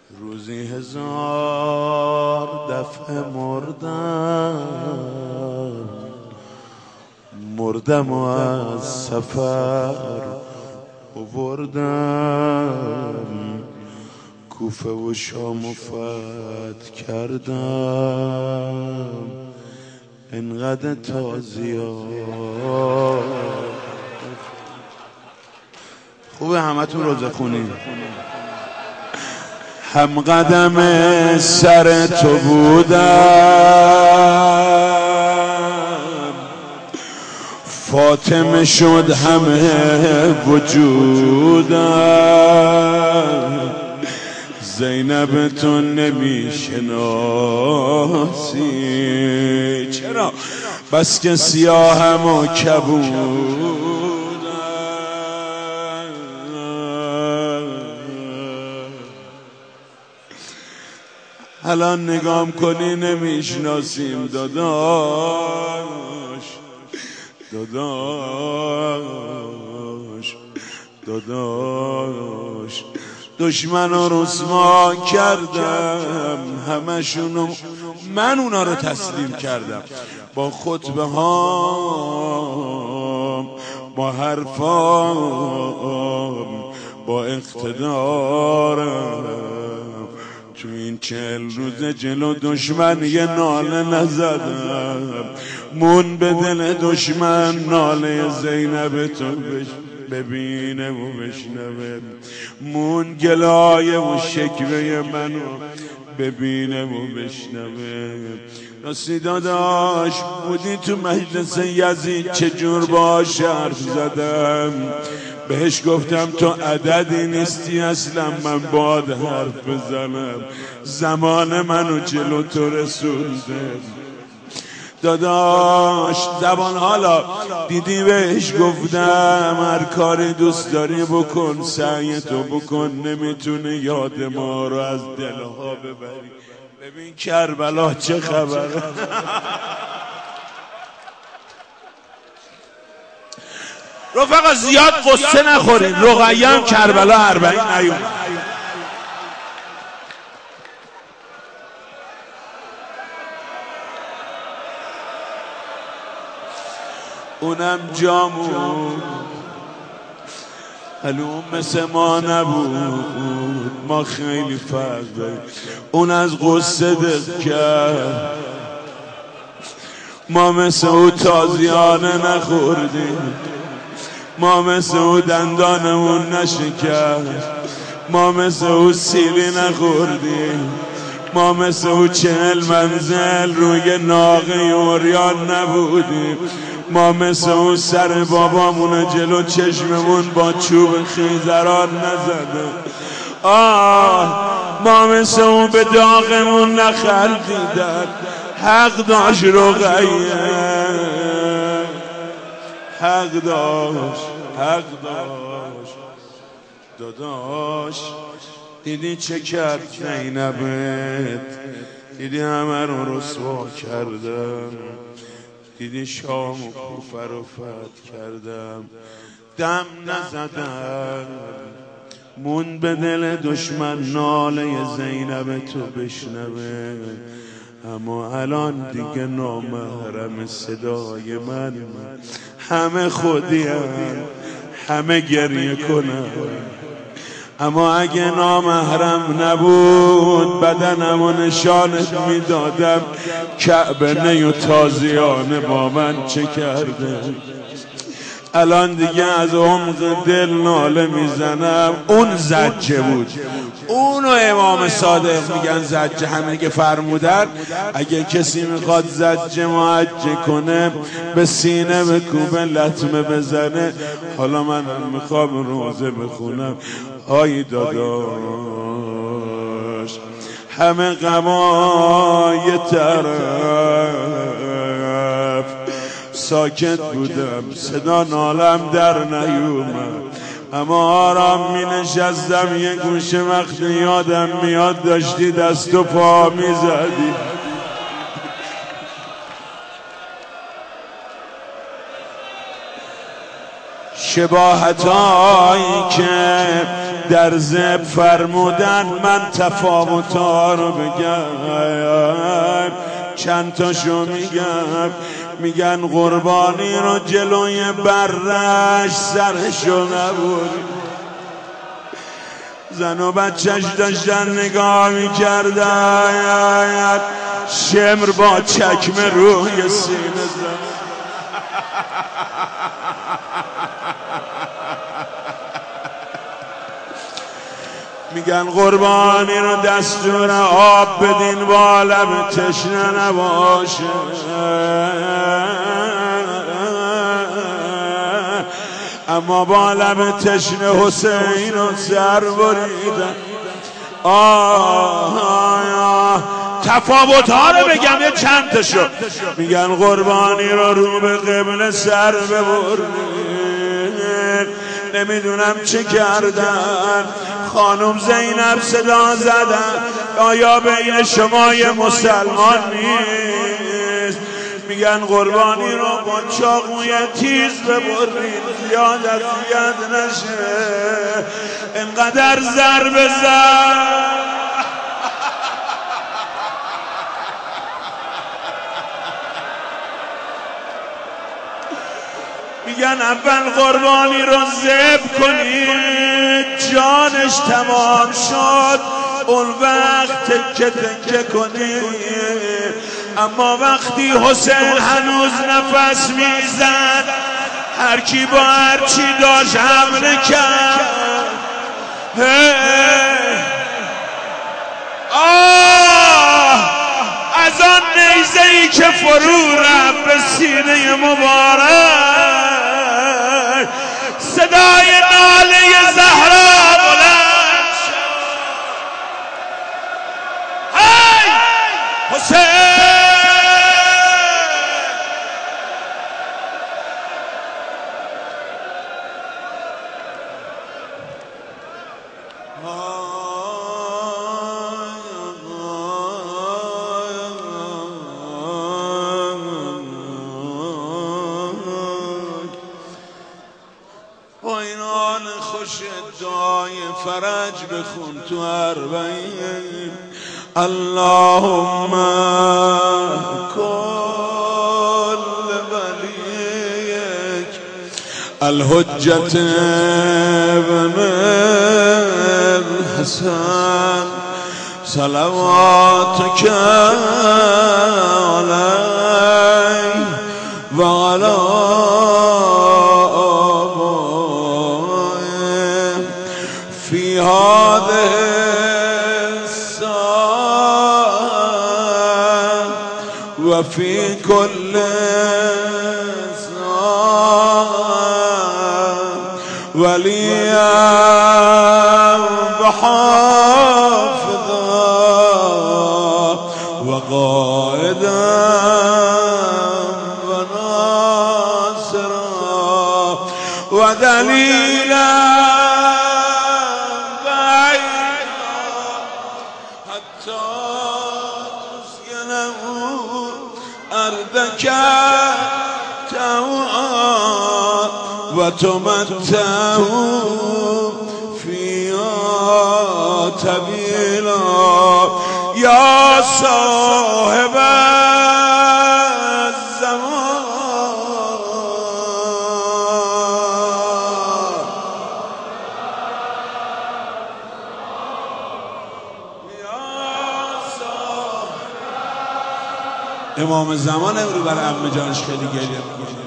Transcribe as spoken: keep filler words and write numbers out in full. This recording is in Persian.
روزی هزار دفعه مردم مردم و از سفر آوردم، کوفه و شام و فتح کردم، انقدر تازیات. خوبه همتون روزه خونی. هم قدم سر تو بودم، فاطمه شد همه وجودم، زینب تو نمیشناسی چرا بس که سیاهم و کبودم. الان نگام کنی نمیشناسیم داداش داداش داداش. دشمن رو رسوا کردم همشونو، من اونا رو تسلیم کردم با خطبه هام، با حرفام، با اقتدارم. تو این چهل روز جلو دشمن یه ناله نزدم، مون به دل دشمن ناله زینب تو ببینه و بشنوه، مون گلایه و شکوه منو ببینه و بشنوه. راستی داداش بودی تو مجلس یزید چجور باش حرف زدم، بهش گفتم تو عددی نیستی اصلا من باد حرف بزنم، زمان منو جلو تو رسونده. داداش زبان حالا دیدی بهش گفتم هر کاری دوست داری بکن، سعی تو بکن، نمیتونه یاد ما رو از دلها ببری. ببین کربلا چه خبره. رفقا زیاد قصه نخورید، رقیه هم کربلا اربعین نیومد. اونم جامون حلوم مثل ما نبود، ما خیلی فرق داریم. اون از قصه دق کرد، ما مثل او تازیانه نخوردیم، ما مثل او دندانمون نشکست، ما مثل او سیلی نخوردیم، ما مثل او چهل منزل روی ناقه اوریان نبودیم، ما مثل اون سر بابامون جلو چشممون با چوب خیزران نزده. آه ما مثل اون به داغمون نخندیدن. حق داشت رقیه، حق داشت، حق داشت. داداش دیدی چه کرد زینبت، دیدی همه رو رسوا کردم، دیدی شام و کوفه رو فتح کردم، دم نزدم، مون به دل دشمن ناله زینب تو بشنوه. اما الان دیگه نامحرم صدای من، همه خودی هم، همه گریه کنم. اما اگه نامحرم نبود بدنمو نشانت میدادم، کعبه نی و تازیانه با من چه کرده. الان دیگه از عمق دل ناله میزنم. اون زجه بود، اونو امام صادق میگن زجه. همه که فرمودن اگه کسی میخواد زجه معجه کنه به سینه بکوبه لطمه بزنه. حالا من میخوام روزه بخونم. آی داداش همه غمای طرف ساکت بودم، صدا نالم در نیومد، اما آرام می نشستم یه گوشه. وقتی یادم میاد داشتی دست و پا می زدی. شباهتایی که در ذبح فرمودن من تفاوت‌ها رو بگم، چند تاشو میگم. میگن قربانی رو جلوی برش سرشو نبود، زن و بچهش داشتن نگاه میکردن، شمر با چکمه روی سینه زن. میگن قربانی رو دستور آب بدین با لب تشنه نباشه، اما با لب تشنه حسین رو سر بریدن. آه آه تفاوت ها رو بگم یه چند تاشو. میگن قربانی رو رو به قبله سر ببرید، نمیدونم چه کردن. خانم زینب صدا زدن آیا بین شما یه مسلمان نیست؟ میگن قربانی رو با چاقوی تیز ببرید زیاد اذیت نشه، انقدر ضربه زد میگن اول قربانی رو ذبح کنید، جانش تمام شد اون وقت تکه تکه کنید. اما وقتی حسین هنوز نفس میزد، هر کی با هر چی داشت حمله کرد. آه از آن نیزه‌ای که فرو رفت به سینه مبارک، صدای ناله زهرا بلند شد. هی حسین با این حال خوش دعای فرج بخون تو اربعین. اللهم کل ولیک الحجة ابن الحسن صلواتك علیه و علی في هذه الساعة وفي كل ساعة وليا وحافظا وقائدا وناصرا ودليلا أرضك توعا وتمتع فيها طويلا يا صاحب الزمان. امام زمان امرو برای عمه جانش خیلی گریه میکنه.